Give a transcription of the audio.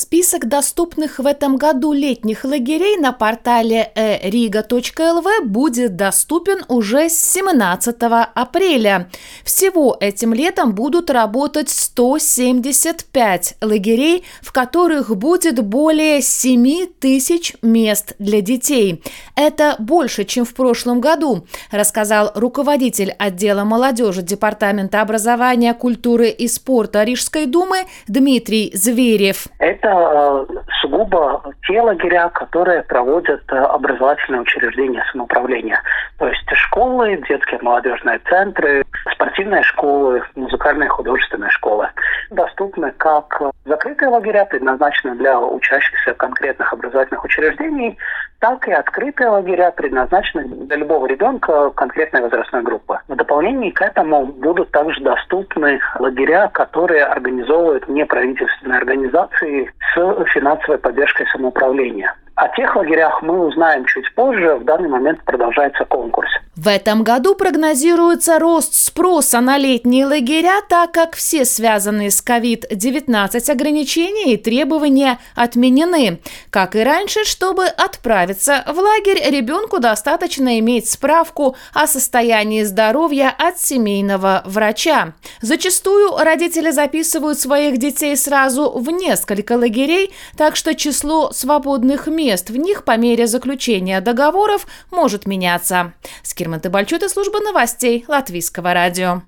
Список доступных в этом году летних лагерей на портале eriga.lv будет доступен уже с 17 апреля. Всего этим летом будут работать 175 лагерей, в которых будет более 7 тысяч мест для детей. Это больше, чем в прошлом году, рассказал руководитель отдела молодежи Департамента образования, культуры и спорта Рижской думы Дмитрий Зверев. Это сугубо те лагеря, которые проводят образовательные учреждения самоуправления. То есть школы, детские молодежные центры, спортивные школы, музыкальные и художественные школы. Доступны как закрытые лагеря, предназначенные для учащихся конкретных образовательных учреждений, так и открытые лагеря, предназначенные для любого ребенка конкретной возрастной группы. В дополнение к этому будут также доступны лагеря, которые организовывают неправительственные организации с финансовой поддержкой самоуправления. О тех лагерях мы узнаем чуть позже. В данный момент продолжается конкурс. В этом году прогнозируется рост спроса на летние лагеря, так как все связанные с COVID-19 ограничения и требования отменены. Как и раньше, чтобы отправиться в лагерь, ребенку достаточно иметь справку о состоянии здоровья от семейного врача. Зачастую родители записывают своих детей сразу в несколько лагерей, так что число свободных мест в них по мере заключения договоров может меняться. Скирман Тебальчута, служба новостей Латвийского радио.